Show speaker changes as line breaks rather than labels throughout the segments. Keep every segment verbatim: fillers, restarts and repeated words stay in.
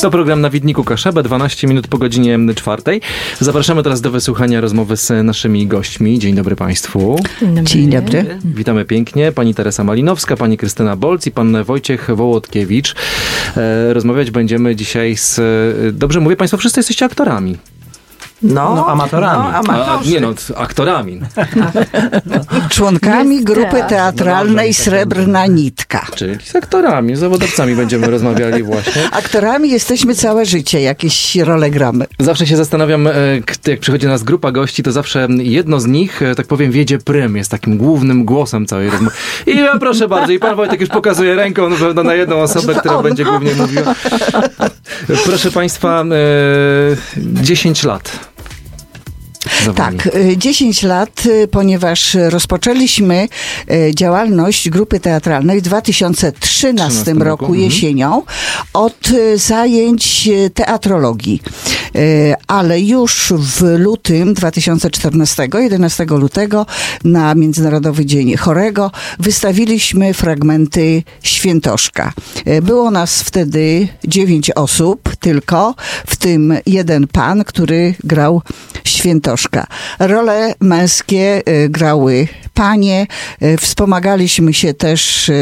To program Na Widniku Kaszebę, dwanaście minut po godzinie czwartej. Zapraszamy teraz do wysłuchania rozmowy z naszymi gośćmi. Dzień dobry Państwu.
Dzień dobry.
Witamy pięknie. Pani Teresa Malinowska, pani Krystyna Bolc i pan Wojciech Wołodkiewicz. E, rozmawiać będziemy dzisiaj z... Dobrze mówię, Państwo wszyscy jesteście aktorami.
No, no amatorami.
No, a, nie no, aktorami.
Członkami grupy teatralnej Srebrna Nitka.
Czyli z aktorami, z zawodowcami będziemy rozmawiali właśnie.
Aktorami jesteśmy całe życie, jakieś role gramy.
Zawsze się zastanawiam, jak przychodzi do nas grupa gości, to zawsze jedno z nich, tak powiem, wiedzie prym, jest takim głównym głosem całej rozmowy. I ja proszę bardzo, i pan Wojtek już pokazuje ręką na pewno na jedną osobę, która on. będzie głównie mówiła. Proszę Państwa, dziesięć lat.
Tak, dziesięć lat, ponieważ rozpoczęliśmy działalność grupy teatralnej w dwa tysiące trzynastym roku, roku jesienią od zajęć teatrologii. Ale już w lutym dwa tysiące czternastego, jedenastego lutego na Międzynarodowy Dzień Chorego wystawiliśmy fragmenty Świętoszka. Było nas wtedy dziewięć osób tylko, w tym jeden pan, który grał Świętoszka. Role męskie grały panie. Wspomagaliśmy się też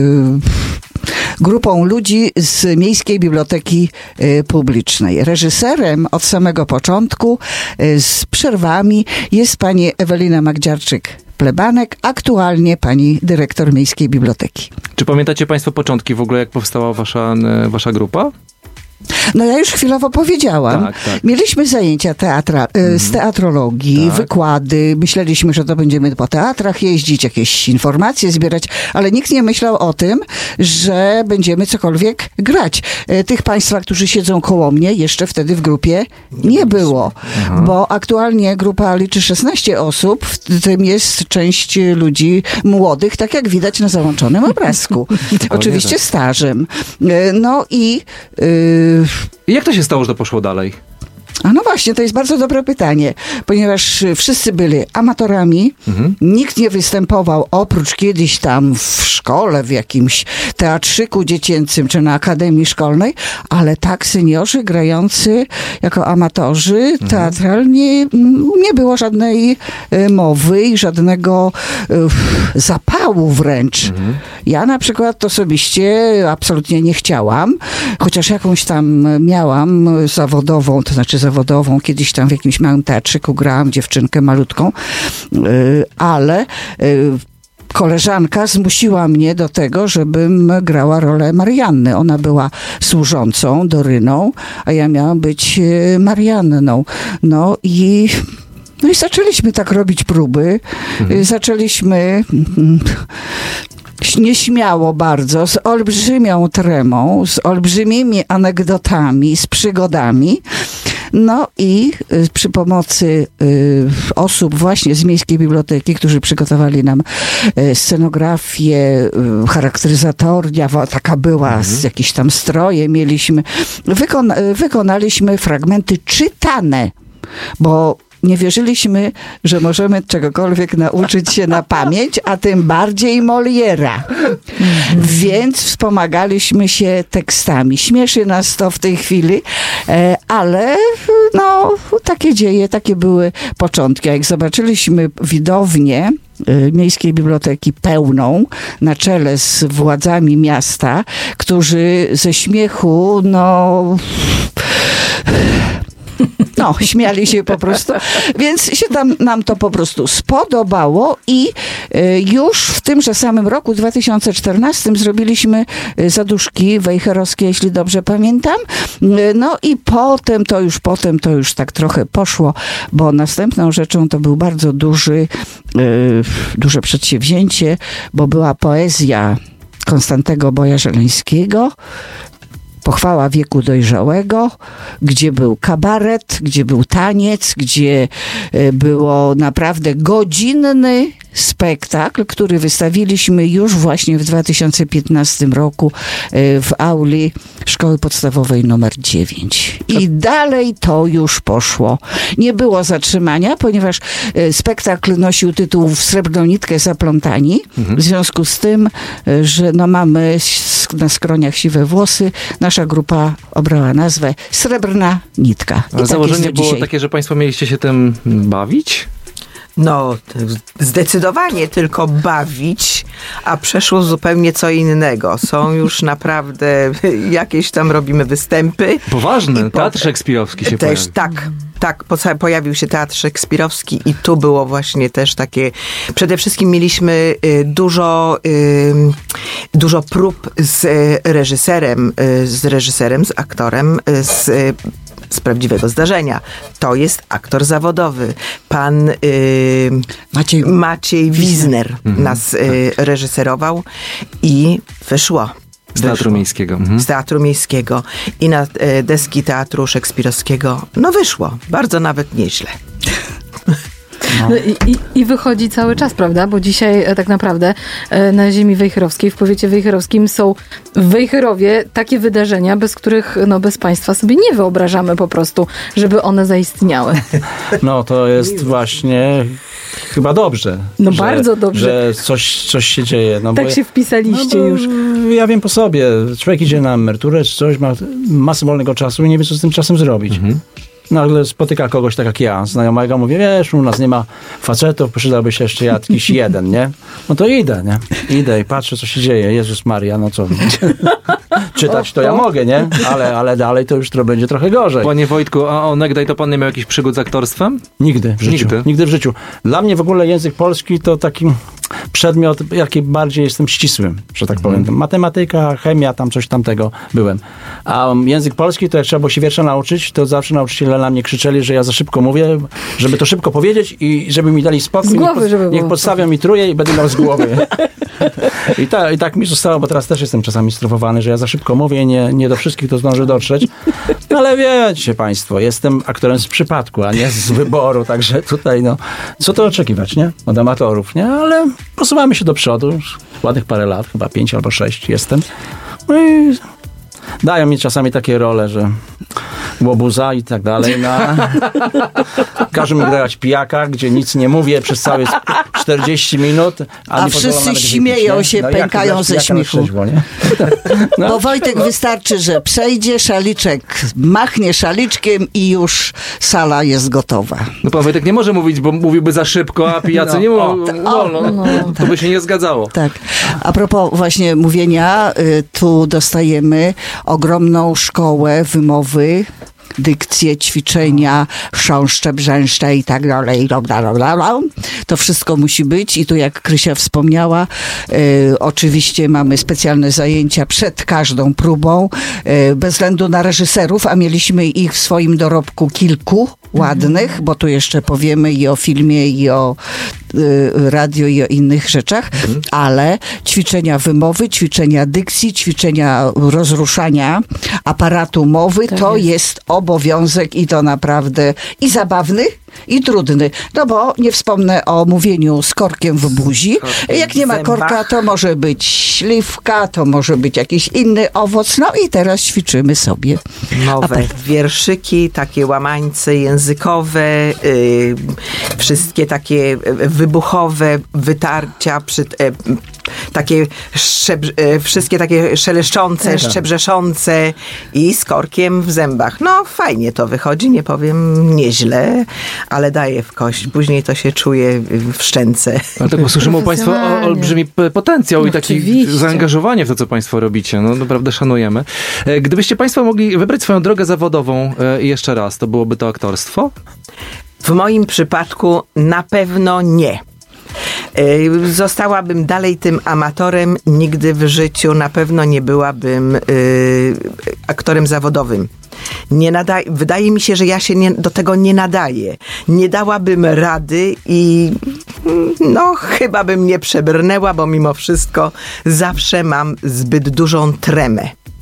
grupą ludzi z Miejskiej Biblioteki Publicznej. Reżyserem od samego początku z przerwami jest pani Ewelina Magdziarczyk-Plebanek, aktualnie pani dyrektor Miejskiej Biblioteki.
Czy pamiętacie Państwo początki w ogóle, jak powstała wasza, wasza grupa?
No ja już chwilowo powiedziałam. Tak, tak. Mieliśmy zajęcia teatra, mm. z teatrologii, tak. wykłady. Myśleliśmy, że to będziemy po teatrach jeździć, jakieś informacje zbierać, ale nikt nie myślał o tym, że będziemy cokolwiek grać. Tych Państwa, którzy siedzą koło mnie, jeszcze wtedy w grupie nie było. Aha. Bo aktualnie grupa liczy szesnaście osób, w tym jest część ludzi młodych, tak jak widać na załączonym obrazku. Oczywiście stażem. No i... Yy,
I jak to się stało, że to poszło dalej?
A no właśnie, to jest bardzo dobre pytanie, ponieważ wszyscy byli amatorami, mhm. nikt nie występował oprócz kiedyś tam w szkole, w jakimś teatrzyku dziecięcym czy na akademii szkolnej, ale tak seniorzy grający jako amatorzy mhm. teatralnie nie było żadnej mowy i żadnego zapału wręcz. Mhm. Ja na przykład osobiście absolutnie nie chciałam, chociaż jakąś tam miałam zawodową, to znaczy zawodową, kiedyś tam w jakimś małym teatrzyku grałam dziewczynkę malutką, ale koleżanka zmusiła mnie do tego, żebym grała rolę Marianny. Ona była służącą Doryną, a ja miałam być Marianną. No i No i zaczęliśmy tak robić próby. Mhm. Zaczęliśmy nieśmiało bardzo, z olbrzymią tremą, z olbrzymimi anegdotami, z przygodami. No i y, przy pomocy y, osób właśnie z Miejskiej Biblioteki, którzy przygotowali nam y, scenografię, y, charakteryzatornia, taka była, mhm. z jakieś tam stroje mieliśmy. Wykon- wykonaliśmy fragmenty czytane, bo nie wierzyliśmy, że możemy czegokolwiek nauczyć się na pamięć, a tym bardziej Moliera. Mm-hmm. Więc wspomagaliśmy się tekstami. Śmieszy nas to w tej chwili, ale no, takie dzieje, takie były początki. A jak zobaczyliśmy widownię Miejskiej Biblioteki pełną, na czele z władzami miasta, którzy ze śmiechu, no... No, śmiali się po prostu, więc się tam nam to po prostu spodobało i już w tymże samym roku, dwa tysiące czternastym, zrobiliśmy Zaduszki wejherowskie, jeśli dobrze pamiętam. No i potem, to już potem, to już tak trochę poszło, bo następną rzeczą to był bardzo duży, duże przedsięwzięcie, bo była poezja Konstantego Boja-Żeleńskiego, Pochwała wieku dojrzałego, gdzie był kabaret, gdzie był taniec, gdzie było naprawdę godzinny spektakl, który wystawiliśmy już właśnie w dwa tysiące piętnastym roku w auli Szkoły Podstawowej numer dziewięć. I dalej to już poszło. Nie było zatrzymania, ponieważ spektakl nosił tytuł W srebrną nitkę zaplątani. Mhm. W związku z tym, że no mamy na skroniach siwe włosy, nasza grupa obrała nazwę Srebrna Nitka.
Ale założenie było dzisiaj takie, że państwo mieliście się tym bawić?
No, zdecydowanie tylko bawić, a przeszło zupełnie co innego. Są już naprawdę jakieś tam robimy występy.
Poważny, teatr szekspirowski się
też,
pojawił.
Tak, tak, pojawił się teatr szekspirowski i tu było właśnie też takie, przede wszystkim mieliśmy dużo, dużo prób z reżyserem, z reżyserem, z aktorem, z z prawdziwego zdarzenia. To jest aktor zawodowy. Pan y, Maciej, Maciej Wizner mhm. nas y, reżyserował i wyszło.
Z Teatru Miejskiego. Mhm.
Z Teatru Miejskiego. I na y, deski Teatru Szekspirowskiego. No wyszło. Bardzo nawet nieźle.
No. No i, i, I wychodzi cały czas, prawda? Bo dzisiaj tak naprawdę na ziemi wejherowskiej, w powiecie wejherowskim są w Wejherowie takie wydarzenia, bez których, no bez państwa sobie nie wyobrażamy po prostu, żeby one zaistniały.
No to jest właśnie chyba dobrze.
No
że,
bardzo dobrze.
Że coś, coś się dzieje. No
tak
bo,
się wpisaliście
no
już.
Ja wiem po sobie. Człowiek idzie na emeryturę czy coś, ma masę wolnego czasu i nie wie, co z tym czasem zrobić. Mhm. Nagle spotyka kogoś tak jak ja, znajomego, mówię, wiesz, u nas nie ma facetów, przydałby się jeszcze jakiś jeden, nie? No to idę, nie? Idę i patrzę, co się dzieje. Jezus Maria, no co? Czytać to ja mogę, nie? Ale, ale dalej to już to będzie trochę gorzej.
Panie Wojtku, a onegdaj to pan nie miał jakichś przygód z aktorstwem?
Nigdy w życiu. Nigdy. Nigdy w życiu. Dla mnie w ogóle język polski to taki przedmiot, jaki bardziej jestem ścisłym, że tak powiem. Mm. Matematyka, chemia, tam coś tamtego byłem. A język polski, to jak trzeba było się wiersza nauczyć, to zawsze nauczyciele na mnie krzyczeli, że ja za szybko mówię, żeby to szybko powiedzieć i żeby mi dali spokój.
Z głowy,
niech, pod,
żeby
niech podstawią mi truje i będę miał z głowy. I, ta, I tak mi zostało, bo teraz też jestem czasami strofowany, że ja za szybko mówię i nie, nie do wszystkich to zdążę dotrzeć. No ale wiecie państwo, jestem aktorem z przypadku, a nie z wyboru, także tutaj no, co to oczekiwać, nie? Od amatorów, nie? Ale posuwamy się do przodu, już ładnych parę lat, chyba pięć albo sześć jestem. No i dają mi czasami takie role, że łobuza i tak dalej. Na... Każą mi grać pijaka, gdzie nic nie mówię przez całe czterdzieści minut. A,
a wszyscy śmieją wypić, się, no, pękają jak, ze śmiechu. Trzeźwo, nie? No. Bo Wojtek wystarczy, że przejdzie, szaliczek machnie szaliczkiem i już sala jest gotowa.
No pan Wojtek nie może mówić, bo mówiłby za szybko, a pijacy no. nie mówią wolno. No, to
tak.
by się nie zgadzało.
Tak. A propos właśnie mówienia, tu dostajemy ogromną szkołę wymowy, dykcję, ćwiczenia, chrząszcze, brzęszcze i tak dalej. To wszystko musi być i tu jak Krysia wspomniała, y, oczywiście mamy specjalne zajęcia przed każdą próbą, y, bez względu na reżyserów, a mieliśmy ich w swoim dorobku kilku ładnych, mm. bo tu jeszcze powiemy i o filmie, i o y, radio, i o innych rzeczach, mm. ale ćwiczenia wymowy, ćwiczenia dykcji, ćwiczenia rozruszania aparatu mowy, tak to jest. jest obowiązek i to naprawdę i zabawny, i trudny. No bo nie wspomnę o mówieniu z korkiem w buzi. Jak nie ma korka, to może być śliwka, to może być jakiś inny owoc. No i teraz ćwiczymy sobie.
Nowe wierszyki, takie łamańce językowe, yy, wszystkie takie wybuchowe wytarcia, przy, yy, takie szczeb- yy, wszystkie takie szeleszczące, tak. szczebrzeszące i z korkiem w zębach. No fajnie to wychodzi, nie powiem nieźle, ale daje w kość. Później to się czuje w szczęce.
Ale tak słyszymy u państwa o olbrzymi potencjał no i takie zaangażowanie w to, co państwo robicie. No naprawdę szanujemy. Gdybyście państwo mogli wybrać swoją drogę zawodową jeszcze raz, to byłoby to aktorstwo?
W moim przypadku na pewno nie. Zostałabym dalej tym amatorem, nigdy w życiu na pewno nie byłabym y, aktorem zawodowym. Nie nada- wydaje mi się, że ja się nie, do tego nie nadaję. Nie dałabym rady i no chyba bym nie przebrnęła, bo mimo wszystko zawsze mam zbyt dużą tremę.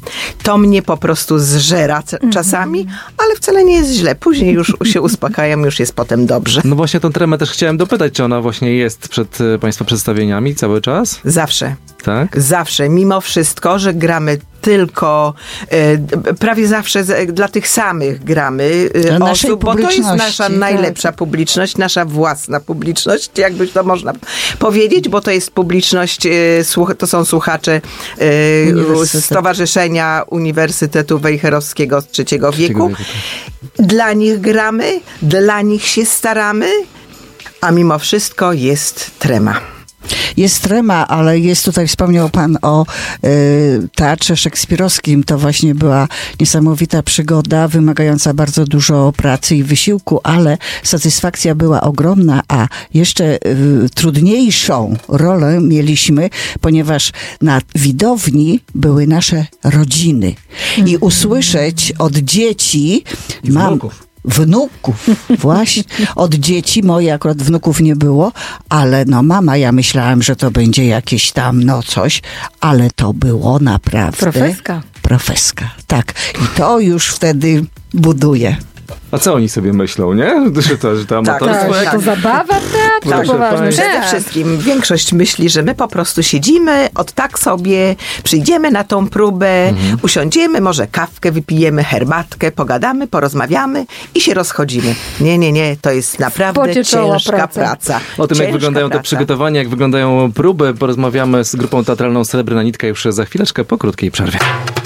To mnie po prostu zżera c- czasami, ale wcale nie jest źle. Później już się uspokajam, już jest potem dobrze.
No właśnie tą tremę też chciałem dopytać, czy ona właśnie jest przed e, Państwa przedstawieniami cały czas?
Zawsze.
Tak?
Zawsze, mimo wszystko, że gramy tylko, e, prawie zawsze z, dla tych samych gramy e,
Dla naszej
osób, bo to jest
publiczności,
nasza
tak.
najlepsza publiczność, nasza własna publiczność, jakby to można powiedzieć, bo to jest publiczność, e, słuch- to są słuchacze e,
Uniwersytet.
Stowarzyszenia Uniwersytetu Wejherowskiego z trzeciego wieku.
wieku,
Dla nich gramy, dla nich się staramy, a mimo wszystko jest trema.
Jest trema, ale jest tutaj, wspomniał pan o y, teatrze szekspirowskim. To właśnie była niesamowita przygoda, wymagająca bardzo dużo pracy i wysiłku, ale satysfakcja była ogromna, a jeszcze y, trudniejszą rolę mieliśmy, ponieważ na widowni były nasze rodziny. I usłyszeć od dzieci...
I
mam,
wnuków.
Wnuków, właśnie. Od dzieci, moje akurat wnuków nie było, ale no mama, ja myślałam, że to będzie jakieś tam, no coś, ale to było naprawdę...
Profeska.
Profeska, tak. I to już wtedy buduje.
A co oni sobie myślą, nie? Że to, że to amatorstwo...
tak,
Tak, to zabawa w teatrze,
Proszę
poważny
państwa.
Przede
teatr.
wszystkim większość myśli, że my po prostu siedzimy, od tak sobie, przyjdziemy na tą próbę, usiądziemy, może kawkę wypijemy, herbatkę, pogadamy, porozmawiamy i się rozchodzimy. Nie, nie, nie, to jest naprawdę
pocie czoła
ciężka
praca.
praca.
O tym, jak
Ciężka
wyglądają te
praca.
przygotowania, jak wyglądają próby, porozmawiamy z grupą teatralną Srebrna Nitka już za chwileczkę, po krótkiej przerwie.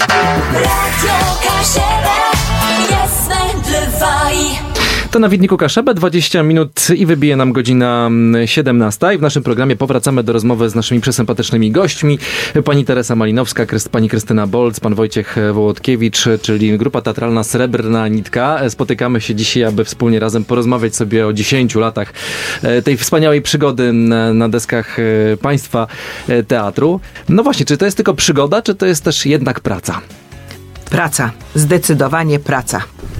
Radio Kasiele, jasne bywaj.
To na Widniku Kaszebę, dwadzieścia minut i wybije nam godzina siedemnasta i w naszym programie powracamy do rozmowy z naszymi przesympatycznymi gośćmi. Pani Teresa Malinowska, Kryst- pani Krystyna Bolc, pan Wojciech Wołodkiewicz, czyli grupa teatralna Srebrna Nitka. Spotykamy się dzisiaj, aby wspólnie razem porozmawiać sobie o dziesięciu latach tej wspaniałej przygody na, na deskach państwa teatru. No właśnie, czy to jest tylko przygoda, czy to jest też jednak praca?
Praca, zdecydowanie praca.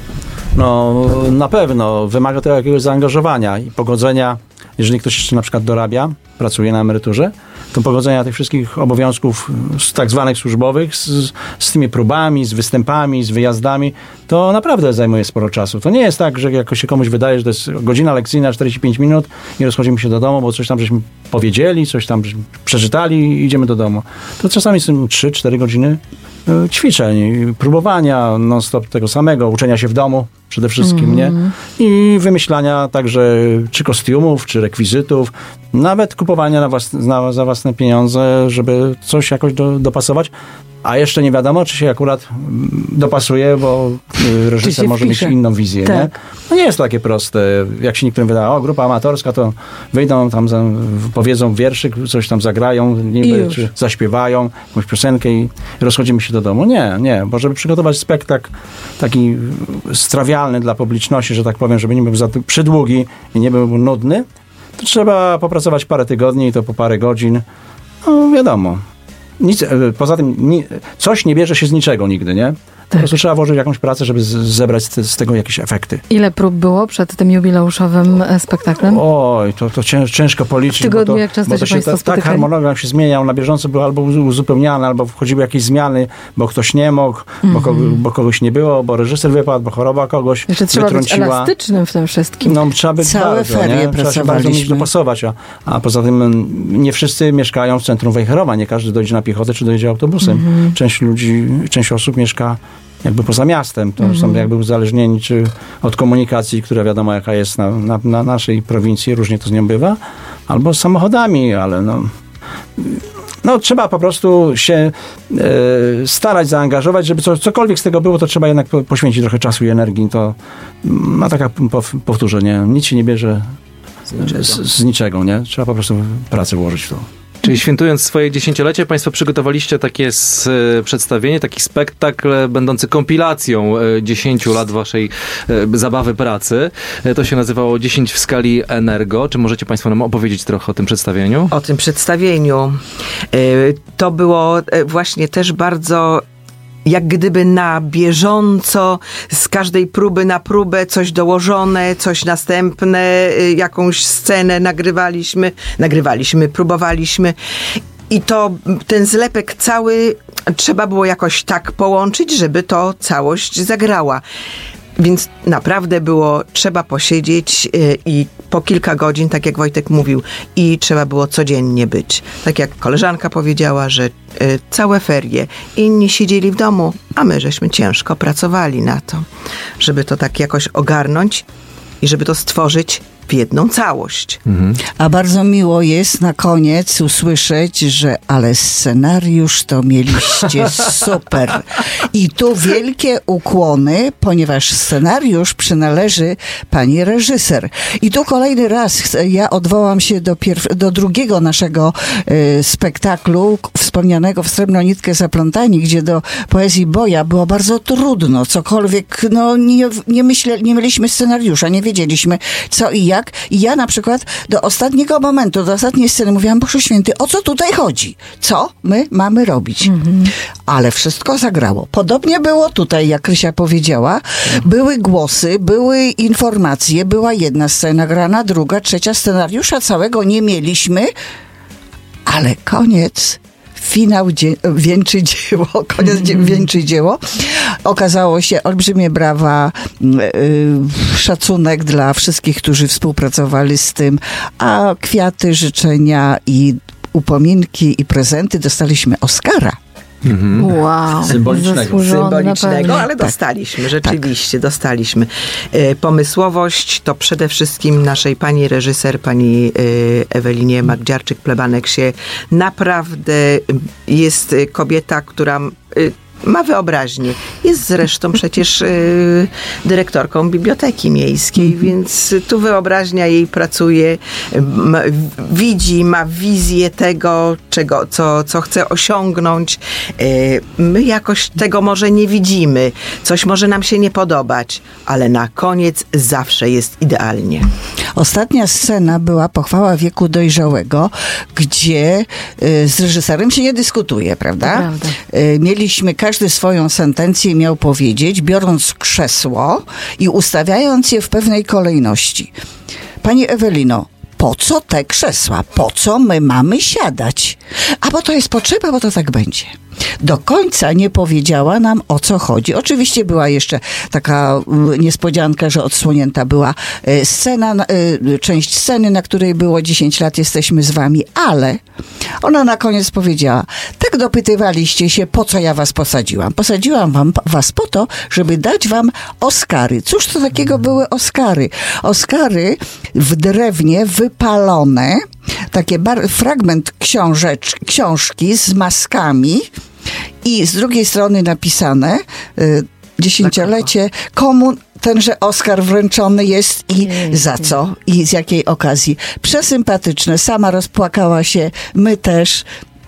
No na pewno wymaga to jakiegoś zaangażowania i pogodzenia, jeżeli ktoś jeszcze na przykład dorabia, pracuje na emeryturze, to pogodzenia tych wszystkich obowiązków z tak zwanych służbowych, z, z tymi próbami, z występami, z wyjazdami, to naprawdę zajmuje sporo czasu. To nie jest tak, że jakoś się komuś wydaje, że to jest godzina lekcyjna, czterdzieści pięć minut i rozchodzimy się do domu, bo coś tam żeśmy powiedzieli, coś tam żeśmy przeczytali i idziemy do domu. To czasami są trzy cztery godziny y, ćwiczeń, próbowania non-stop tego samego, uczenia się w domu przede wszystkim, mm. nie? I wymyślania także czy kostiumów, czy rekwizytów, nawet kupowania na włas- na, za własne pieniądze, żeby coś jakoś do, dopasować. A jeszcze nie wiadomo, czy się akurat mm, dopasuje, bo y, reżyser
się
może
wpisze.
mieć inną wizję.
Tak.
Nie? No nie jest to takie proste. Jak się niektórym wydaje, o, grupa amatorska, to wyjdą tam, za, powiedzą wierszyk, coś tam zagrają, niby,
już.
czy zaśpiewają jakąś piosenkę i rozchodzimy się do domu. Nie, nie, bo żeby przygotować spektakl taki strawialny dla publiczności, że tak powiem, żeby nie był za przydługi i nie był nudny, to trzeba popracować parę tygodni i to po parę godzin. No wiadomo. Nic, poza tym ni, coś nie bierze się z niczego nigdy, nie? Po prostu trzeba włożyć jakąś pracę, żeby z, zebrać z, z tego jakieś efekty.
Ile prób było przed tym jubileuszowym e, spektaklem?
Oj, to, to cięż, ciężko policzyć.
W tygodniu
bo to,
jak często
bo to
się państwo
ta, tak
spotykali?
harmonogram się zmieniał, na bieżąco był albo uzupełniany, albo wchodziły jakieś zmiany, bo ktoś nie mógł, bo, kogo, bo kogoś nie było, bo reżyser wypadł, bo choroba kogoś
Jeszcze trzeba być
wytrąciła.
elastycznym w tym wszystkim.
No, trzeba być
Całe
bardzo,
ferie
nie? Trzeba się bardzo mieć
pracowaliśmy.
dopasować, a, a poza tym m, nie wszyscy mieszkają w centrum Wejherowa, nie każdy dojdzie na piechotę, czy dojedzie autobusem.
Mhm.
Część ludzi, część osób mieszka jakby poza miastem, to są jakby uzależnieni czy od komunikacji, która wiadomo jaka jest na, na, na naszej prowincji, różnie to z nią bywa, albo z samochodami, ale no... No trzeba po prostu się e, starać, zaangażować, żeby co, cokolwiek z tego było, to trzeba jednak po, poświęcić trochę czasu i energii. To no taka powtórzę, nie, nic się nie bierze z, z, z niczego, nie? Trzeba po prostu pracę włożyć w to.
Czyli świętując swoje dziesięciolecie, państwo przygotowaliście takie s, przedstawienie, taki spektakl będący kompilacją e, dziesięciu lat waszej e, zabawy pracy. E, to się nazywało dziesięć w skali Energo. Czy możecie państwo nam opowiedzieć trochę o tym przedstawieniu?
O tym przedstawieniu. Y, To było y, właśnie też bardzo jak gdyby na bieżąco, z każdej próby na próbę coś dołożone, coś następne, y, jakąś scenę nagrywaliśmy, nagrywaliśmy, próbowaliśmy. I to ten zlepek cały trzeba było jakoś tak połączyć, żeby to całość zagrała. Więc naprawdę było, trzeba posiedzieć y, i po kilka godzin, tak jak Wojtek mówił, i trzeba było codziennie być. Tak jak koleżanka powiedziała, że y, całe ferie inni siedzieli w domu, a my żeśmy ciężko pracowali na to, żeby to tak jakoś ogarnąć i żeby to stworzyć w jedną całość.
Mhm. A bardzo miło jest na koniec usłyszeć, że ale scenariusz to mieliście super. I tu wielkie ukłony, ponieważ scenariusz przynależy pani reżyser. I tu kolejny raz ja odwołam się do, pierw- do drugiego naszego y, spektaklu, wspomnianego w Srebrną nitkę zaplątani, gdzie do poezji Boja było bardzo trudno. Cokolwiek, no nie, nie, myśle, nie mieliśmy scenariusza, nie wiedzieliśmy co i jak. I ja na przykład do ostatniego momentu, do ostatniej sceny mówiłam, Boże Święty, o co tutaj chodzi? Co my mamy robić? Mhm. Ale wszystko zagrało. Podobnie było tutaj, jak Krysia powiedziała. Były głosy, były informacje, była jedna scena grana, druga, trzecia. Scenariusza całego nie mieliśmy, ale koniec. Finał dzie- wieńczy dzieło, koniec dzie- wieńczy dzieło. Okazało się olbrzymie brawa, yy, szacunek dla wszystkich, którzy współpracowali z tym, a kwiaty, życzenia i upominki i prezenty dostaliśmy Oscara.
Mhm.
Wow.
Symbolicznego.
Symbolicznego, ale dostaliśmy, rzeczywiście, tak. dostaliśmy. E, pomysłowość to przede wszystkim naszej pani reżyser, pani e, Ewelinie Magdziarczyk-Plebanek się naprawdę jest kobieta, która e, ma wyobraźnię. Jest zresztą przecież y, dyrektorką Biblioteki Miejskiej, mm-hmm. więc tu wyobraźnia jej pracuje, m, widzi, ma wizję tego, czego, co, co chce osiągnąć. Y, my jakoś tego może nie widzimy. Coś może nam się nie podobać, ale na koniec zawsze jest idealnie.
Ostatnia scena była Pochwała wieku dojrzałego, gdzie y, z reżyserem się nie dyskutuje, prawda? prawda. Y, mieliśmy każdy swoją sentencję miał powiedzieć, biorąc krzesło i ustawiając je w pewnej kolejności. Pani Ewelino, po co te krzesła? Po co my mamy siadać? A bo to jest potrzeba, bo to tak będzie. Do końca nie powiedziała nam, o co chodzi. Oczywiście była jeszcze taka niespodzianka, że odsłonięta była scena, część sceny, na której było dziesięć lat, jesteśmy z wami, ale ona na koniec powiedziała, tak dopytywaliście się, po co ja was posadziłam. Posadziłam wam, was po to, żeby dać wam Oscary. Cóż to takiego były Oscary? Oscary w drewnie wypalone, takie bar- fragment książecz- książki z maskami i z drugiej strony napisane y, dziesięciolecie, komu tenże Oscar wręczony jest i za co i z jakiej okazji. Przesympatyczne, sama rozpłakała się, my też.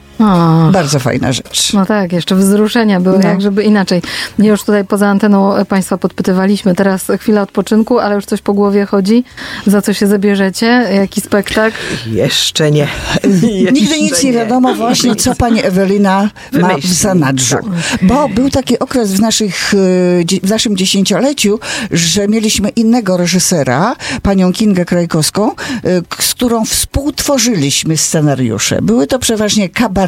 O. Bardzo fajna rzecz.
No tak, jeszcze wzruszenia były, no. Jak żeby inaczej. Już tutaj poza anteną Państwa podpytywaliśmy. Teraz chwila odpoczynku, ale już coś po głowie chodzi? Za co się zabierzecie? Jaki spektakl?
Jeszcze nie.
Jeszcze Nigdy nic nie, nie wiadomo właśnie, co pani Ewelina Wymyśli. ma w zanadrzu. Bo był taki okres w, naszych, w naszym dziesięcioleciu, że mieliśmy innego reżysera, panią Kingę Krajkowską, z którą współtworzyliśmy scenariusze. Były to przeważnie kabarety,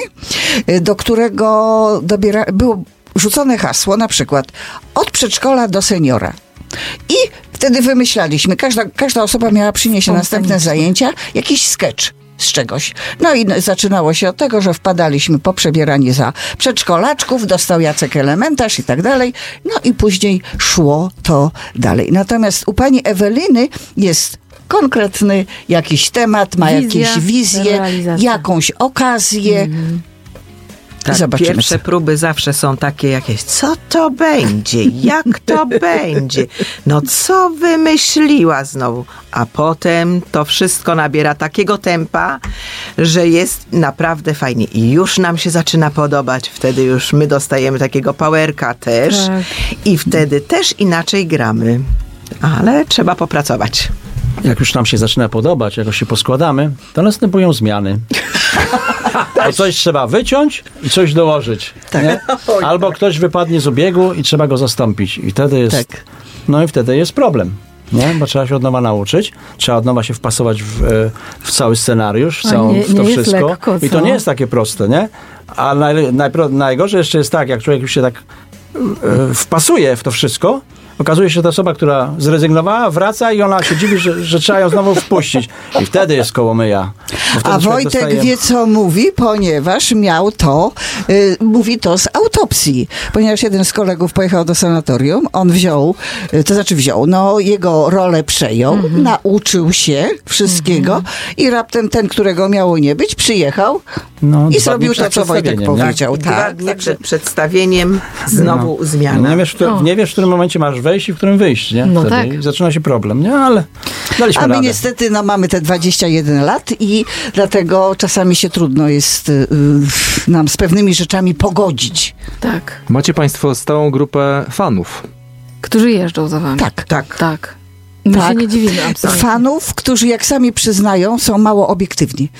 do którego dobiera, było rzucone hasło, na przykład od przedszkola do seniora. I wtedy wymyślaliśmy, każda, każda osoba miała przynieść na następne zajęcia jakiś sketch z czegoś. No i zaczynało się od tego, że wpadaliśmy po przebieranie za przedszkolaczków, dostał Jacek elementarz i tak dalej. No i później szło to dalej. Natomiast u pani Eweliny jest konkretny jakiś temat, ma Wizja, jakieś wizje, jakąś okazję. Mm.
Tak, zobaczymy. Pierwsze próby zawsze są takie jakieś, co to będzie, jak to będzie, no co wymyśliła znowu, a potem to wszystko nabiera takiego tempa, że jest naprawdę fajnie i już nam się zaczyna podobać, wtedy już my dostajemy takiego powerka też tak. I wtedy też inaczej gramy, ale trzeba popracować.
Jak już nam się zaczyna podobać, jak już się poskładamy, to następują zmiany. Bo coś trzeba wyciąć i coś dołożyć. Tak. Nie? Albo ktoś wypadnie z obiegu i trzeba go zastąpić. I wtedy jest, tak. No i wtedy jest problem. nie? Bo trzeba się od nowa nauczyć, trzeba od nowa się wpasować w, w cały scenariusz, w,
A
całą,
nie-
w to
nie jest
wszystko.
lekko,
I to
co?
nie jest takie proste, nie? A naj, najpro, najgorzej jeszcze jest tak, jak człowiek już się tak e, wpasuje w to wszystko, okazuje się, że ta osoba, która zrezygnowała, wraca i ona się dziwi, że, że trzeba ją znowu wpuścić. I wtedy jest kołomyja. Bo wtedy
A
człowiek
Wojtek
dostaje-
wie, co mówi, ponieważ miał to, y, mówi to z autopsji. Ponieważ jeden z kolegów pojechał do sanatorium, on wziął, y, to znaczy wziął, no jego rolę przejął,
Mhm.
nauczył się wszystkiego i raptem ten, którego miało nie być, przyjechał
No,
i
dwa
zrobił
dni
to,
przed
co Wojtek
przedstawieniem, nie?
powiedział.
Dwa
Tak,
dni
także
przed przedstawieniem znowu zmiana.
Nie wiesz, w którym, nie wiesz, w którym momencie masz wejść i w którym wyjść, nie?
No
Wtedy.
tak.
I zaczyna się problem, nie? Ale daliśmy
A my
radę.
niestety no, mamy te dwadzieścia jeden lat i dlatego czasami się trudno jest y, y, nam z pewnymi rzeczami pogodzić.
Tak.
Macie państwo stałą grupę fanów.
Którzy jeżdżą za wami.
Tak.
Tak.
Tak. My
Tak.
się nie dziwimy absolutnie.
Fanów, którzy jak sami przyznają, są mało obiektywni.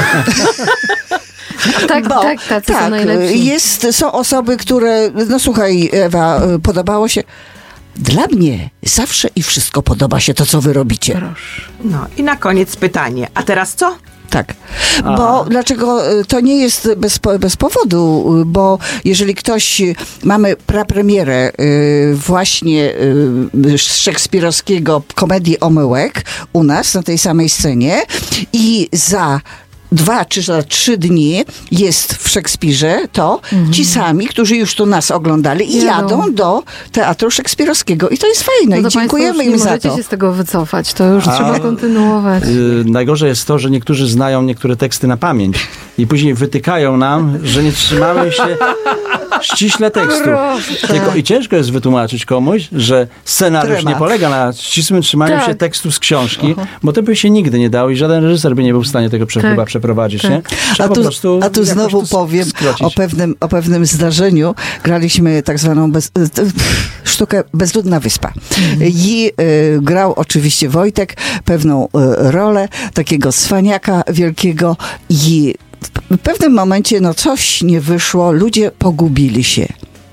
Tak,
Bo-
tak, tacy są
tak,
najlepsi.
jest, są osoby, które, no słuchaj Ewa, podobało się. Dla mnie zawsze i wszystko podoba się to, co wy robicie.
Proszę.
No i na koniec pytanie. A teraz co?
Tak, bo dlaczego y, to nie jest bez, po- bez powodu, y, bo jeżeli ktoś, y, mamy prapremierę y, właśnie y, szekspirowskiego komedii Omyłek u nas na tej samej scenie i za dwa czy za trzy dni jest w Szekspirze, to ci sami, którzy już tu nas oglądali i
Jadą.
jadą do Teatru Szekspirowskiego i to jest fajne
No
i
to
dziękujemy
państwo już
im
nie
za
możecie
to.
się z tego wycofać. To już trzeba kontynuować.
Yy, najgorzej jest to, że niektórzy znają niektóre teksty na pamięć i później wytykają nam, że nie trzymamy się ściśle tekstu.
Proszę.
Tylko i ciężko jest wytłumaczyć komuś, że scenariusz
Trema.
nie polega na ścisłym trzymaniu
Tak.
się tekstu z książki, bo to by się nigdy nie dało i żaden reżyser by nie był w stanie tego prze,
Tak.
chyba przeprowadzić.
Tak.
Nie? Trzeba
A
po
tu,
prostu
a tu
jakoś
znowu
to
powiem
skrócić.
o pewnym, o pewnym zdarzeniu. Graliśmy tak zwaną bez, t- sztukę Bezludna Wyspa. I y, grał oczywiście Wojtek pewną y, rolę takiego cwaniaka wielkiego i w pewnym momencie no coś nie wyszło, ludzie pogubili się.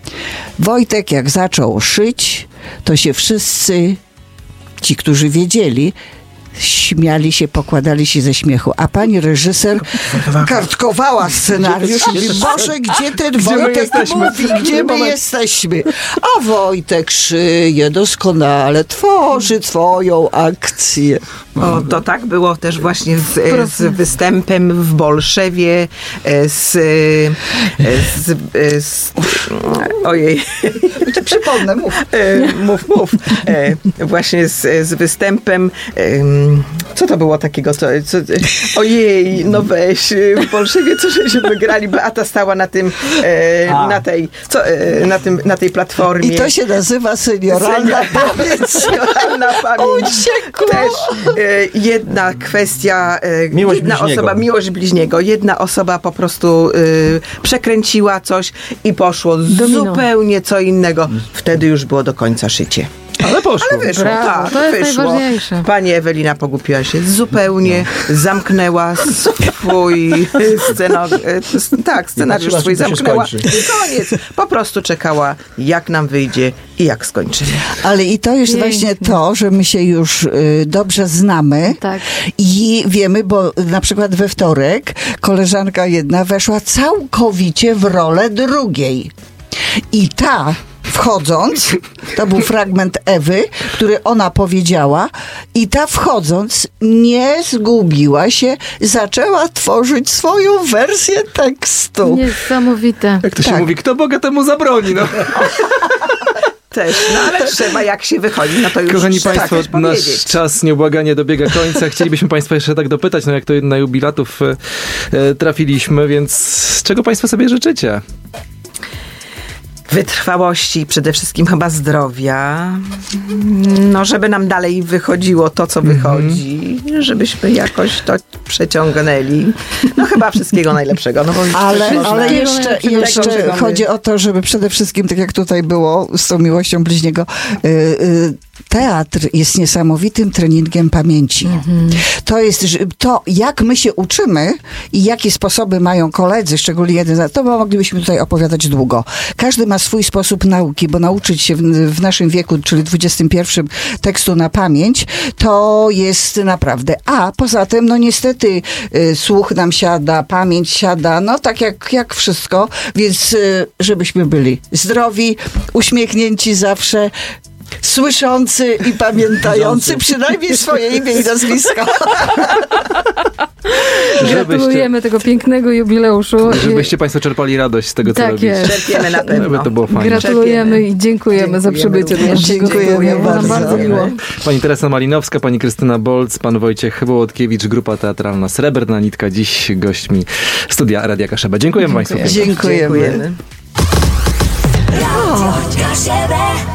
Wojtek jak zaczął szyć, to się wszyscy, ci, którzy wiedzieli, śmiali się, pokładali się ze śmiechu. A pani reżyser kartkowała scenariusz i mówi, Boże, gdzie ten
Gdzie my
Wojtek
jesteśmy?
mówi, gdzie my jesteśmy? A Wojtek szyje doskonale, tworzy twoją akcję.
O, to tak było też właśnie z, z występem w Bolszewie, e, z, e, z, e, z ojej,
Przypomnę, mów.
e, mów, mów, e, właśnie z, z występem, em, co to było takiego, co, co, ojej, no weź, w Bolszewie co żeśmy grali, Beata stała na tym, e,
A.
na tej, co, e, na tym, na tej platformie.
I to się nazywa senioralna pamięć.
Senioralna pamięć.
Uciekło.
Też e, jedna kwestia, e,
Miłość
jedna
bliźniego.
osoba, miłość bliźniego, jedna osoba po prostu e, przekręciła coś i poszło
Domino.
zupełnie co innego. Wtedy już było do końca szycie.
Ale poszło.
Ale wyszło,
Brawo,
tak,
to jest
wyszło.
najważniejsze.
Pani Ewelina pogubiła się zupełnie, zamknęła swój sceno, e, tak, scenariusz
patrzyła,
swój
czy to się
zamknęła
skończy.
i koniec. Po prostu czekała, jak nam wyjdzie i jak skończymy.
Ale i to jest
Pięknie.
właśnie to, że my się już y, dobrze znamy
Tak.
i wiemy, bo na przykład we wtorek koleżanka jedna weszła całkowicie w rolę drugiej. I ta wchodząc, to był fragment Ewy, który ona powiedziała, i ta wchodząc nie zgubiła się, zaczęła tworzyć swoją wersję tekstu.
Niesamowite.
Jak to się
Tak.
mówi, kto Boga temu zabroni, no.
Też, no ale trzeba, jak się wychodzi, no to już
Kochani
trzeba
Państwo,
też powiedzieć.
nasz czas nieubłaganie dobiega końca. Chcielibyśmy Państwa jeszcze tak dopytać, no jak to na jubilatów e, e, trafiliśmy, więc czego Państwo sobie życzycie?
Wytrwałości, przede wszystkim chyba zdrowia, no żeby nam dalej wychodziło to, co wychodzi, żebyśmy jakoś to przeciągnęli. No chyba wszystkiego najlepszego. No bo
Ale,
przecież
ale
można-
jeszcze,
Tego,
jeszcze
czego my-
chodzi o to, żeby przede wszystkim, tak jak tutaj było z tą miłością bliźniego, y, y, teatr jest niesamowitym treningiem pamięci. Mhm. To jest że to, jak my się uczymy i jakie sposoby mają koledzy, szczególnie jeden, to moglibyśmy tutaj opowiadać długo. Każdy ma swój sposób nauki, bo nauczyć się w, w naszym wieku, czyli dwudziestym pierwszym tekstu na pamięć, to jest naprawdę. A poza tym, no niestety y, słuch nam siada, pamięć siada, no tak jak, jak wszystko, więc y, żebyśmy byli zdrowi, uśmiechnięci zawsze, słyszący i pamiętający przynajmniej swoje imię i nazwisko.
Gratulujemy tego pięknego jubileuszu.
Żebyście Państwo czerpali radość z tego, co
tak
robicie.
Jest.
Czerpiemy na pewno.
Żeby to było fajne.
Gratulujemy i dziękujemy, dziękujemy za przybycie do naszego
Dziękujemy bardzo.
bardzo miło.
Pani Teresa Malinowska, pani Krystyna Bolc, pan Wojciech Wołodkiewicz, grupa teatralna Srebrna Nitka, dziś gośćmi studia Radia Kaszeba. Dziękujemy Państwu.
Dziękujemy.
Dziękujemy.
Radio Kaszebę.